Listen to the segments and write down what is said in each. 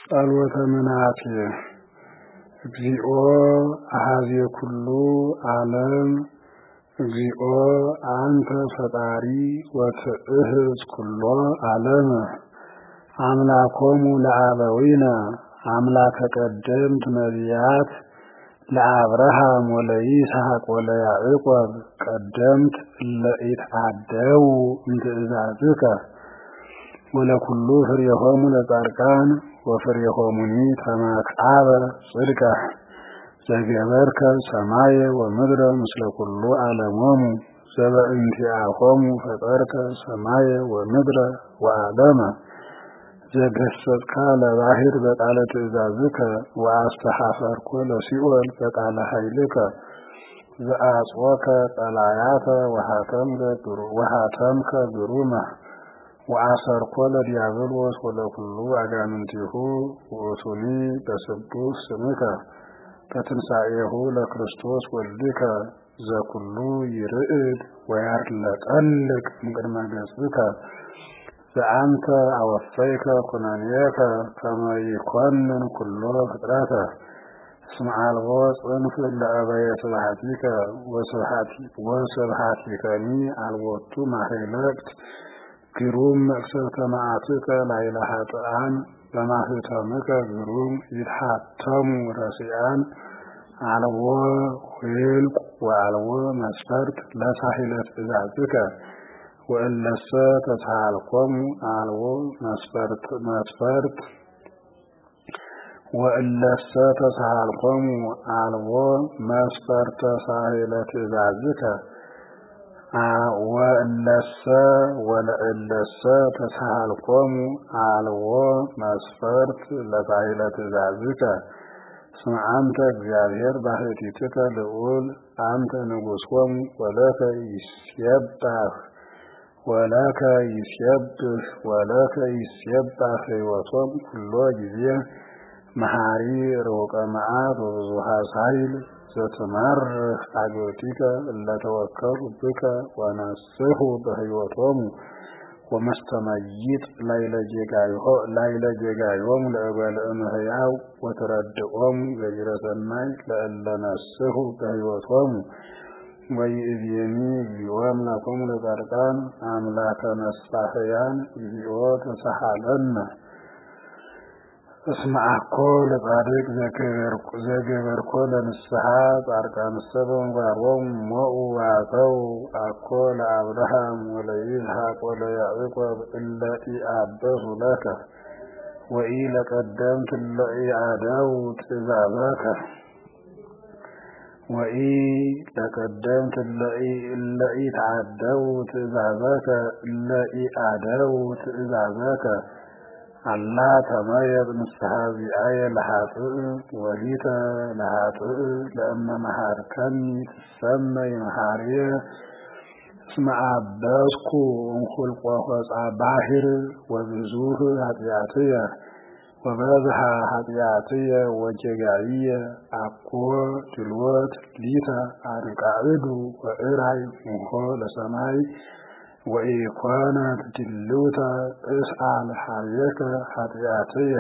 ጸሎተ ምናቴ እግዚኦ አኀዜ ኩሉ ዓለም እግዚኦ አንተ ፈጣሪ ወትእህዝ ኩሎ ዓለም አምላኮሙ ለአበዊነ አምላከ ቀደምት ነቢያት ለአብርሃም ወለይስሐቅ ወለያዕቆብ ቀደምት ለኢትዓደው እምትእዛዝከ ወለኩሉ ፍሬሆሙ ለጻድቃን ወፍሬሆሙኒ ተመክዓበ ጽድቀ ዘገበርከ ሰማየ ወምድረ ምስለ ኩሉ ዓለሞሙ ዘበእንቲአሆሙ ፈጠርከ ሰማየ ወምድረ ወዓለመ ዘገሰጽካ ለባሕር በቃለ ትእዛዝከ ወአስተሐፈርኮ ለሲኦል በቃለ ኃይልከ ዘአጽወከ ቀላያተ ወሃተምከ ግሩመ ወአሰርኮ ለዲያብሎስ ወለኩሉ አጋንንቲሁ ወእቱኒ በስቡሕ ስምከ በትንሣኤሁ ለክርስቶስ ወልድከ ዘኩሉ ይርዕድ ወያርለቀልቅ እምቅድመ ገጽከ ዘአንተ አወፈይከ ኩነኔከ ከመ ይኰንን ኩሎ ፍጥረተ እስመ አልቦ ጽንፍ ለአበየ ስብሐቲከ ወስብሐቲከኒ አልቦቱ ማኅለቅት ግሩም መቅሰፍተ መዓትከ ላዕለ ኃጥኣን በማኅተምከ ግሩም ይትሐተሙ ረሲዓን አልቦ ኄልቅ ወአልቦ መስፈርት ለሳሂለ ትእዛዝከ ወእለሰ ተሳሃልኮሙ አልቦ መስፈርት ወእለሰ ተሳሃልኮሙ አልቦ መስፈርተ ሳሂለ ትእዛዝከ ወለእለሰ ተሳሃልኮሙ አልቦ መስፈርት ለሳሂለ ትእዛዝከ እስመ አንተ እግዚአብሔር ባሕቲትከ ልዑል አንተ ንጉሶሙ ወለከ ይስየብህ ሕይወቶሙ ኩሎ ጊዜ መሐሪ ርሑቀ መዓት ወብዙኃ ኃይል ዘትመርህ አግብቲከ እለ ተወከሉ ብከ ወነስሑ በሕይወቶሙ ወመስተመይጥ ላዕለ ጌጋዮሙ ለእጓለ እመሕያው ወትረድኦሙ ገቢረ ሰናይ ለእለ ነስሑ በሕይወቶሙ ወይእዜኒ እግዚኦ አምላኮሙ ለጻድቃን አምላከ ነሳሕያን እግዚኦ ተሳሃለነ እስመ አኮ ለጻድቅ ዘገበርኮ ለንስሐ ጻድቃንሰ በምግባሮሙ ሞዑ ወአተው አኮ ለአብርሃም ወለይስሐቅ ወለያዕቆብ እለ ኢአበሱ ለከ ወኢለቀደምት እለ ኢአደው ትእዛዘከ ወኢለቀደምት እለ ኢትዓደው ትእዛዘከ አላ ተመየጥ ንስሐ ዚአየ ለኃጥእ ወሊተ ለኃጥእ ለእመ መሐርከኒ ትሰመይ መሐርየ እስመ አበስኩ እምኍልቍ ሆጻ ባሕር ወብዙሕ ኃጢአትየ ወበዝሐ ኃጢአትየ ወጌጋይየ አኮ ድልወት ሊተ አርቃዕዱ ወእራይ እምኍ ለሰማይ ወኢኮነት ድልውተ እስአል ኀቤከ ኃጢአትየ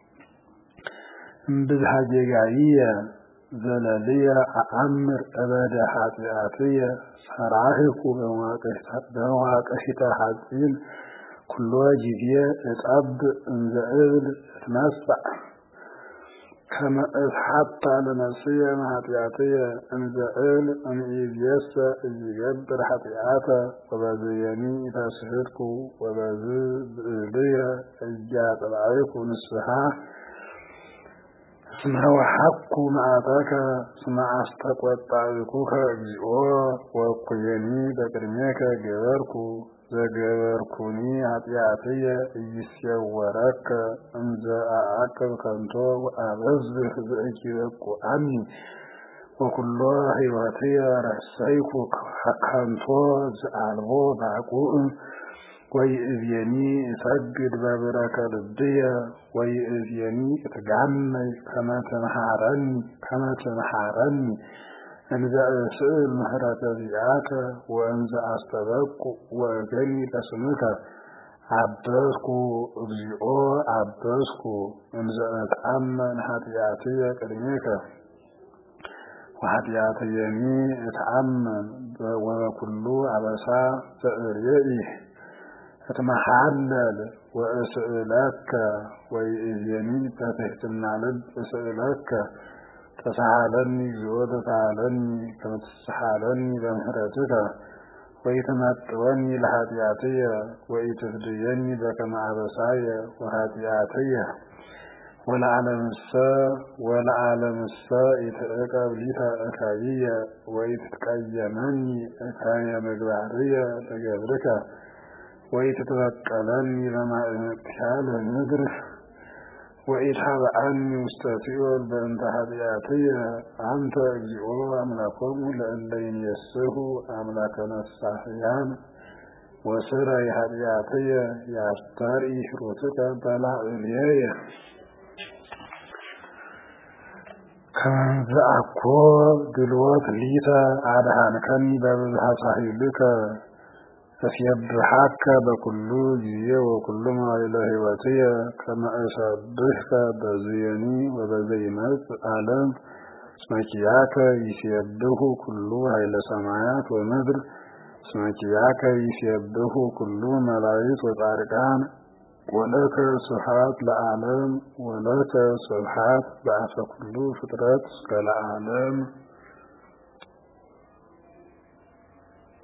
እምብዝሐ ጌጋይየ ዘለልየ አአምር እበደ ኃጢአትየ ሰራህኩ በመዋቅሒተ ሐጺን ኩሎ ጊዜ እጸብእ እንዘ እብል እትነሣእ ከመ እትሐታ ለነፍስየ እምኃጢአትየ እንዘ እብል እምይእዜሰ ኢይገብር ኃጢአተ ወበዝየኒ ኢተስሕትኩ ወበዝ ብእልየ ኢያጥባይኩ ንስሐ እስመ ወሀብኩ መዓተከ እስመ አስተቈጣእኩከ እግዚኦ ወእኩየኒ በቅድሜከ ገበርኩ ዘገበርኩኒ ኃጢአትየ ኢይሴወረከ እንዘ አዕቅብ ከንቶ ወአበዝሕ ዘኢይበቁዐኒ ወኩሎ ሕይወትየ ረሰይኩ ከንቶ ዘአልቦ ባቁዕ ወይእዜኒ እሰግድ በብረከ ልብየ ወይእዜኒ እትጋመይ ከመ ትምሃረኒ እንዘ እስእል ምሕረተ ዚአከ ወእንዘ አስተበቁ ወእገኒ ለስምከ عبدسك እግዚኦ عبدسك እንዘት አመን ኃጢአትየ ቅድሜከ وኃጢአትየኒ እትአመን ወበኩሉ አበሳ ዘእርየኢ እትመሐለል ወእስእለከ ወይእዜኒ በትሕትና ልብ እስእለከ تسهلني زود تعالني كما تسهلني بمحرتك ويتمتعني لحدياتي ويتفديني بكما عبساي وحدياتي ولعالم الساء يتأكب ليتا أكاية ويتتقيمني أكاية مقبعرية لقبرك ويتتوكلني لما انتحال ندرك وإتحاب عني مستفيول بأنت حدياتي أنت أجيئو أملاكم لأن يسه أملاكنا الصحيان وسرى حدياتي يعتاري شروطك بلا إلياي كمن ذأكو دلوات ليتا عدهانكني بابها صحيبك فسيبحك بكل جيه وكل ما إله واتيه كما أشبهك بزيني وبزينات عالم اسمكياك يسيبه كل هيل سمايات ومدر اسمكياك يسيبه كل ملايت وطارقان ولك صحات لعالم ولك صحات بعث كل فترات كالعالم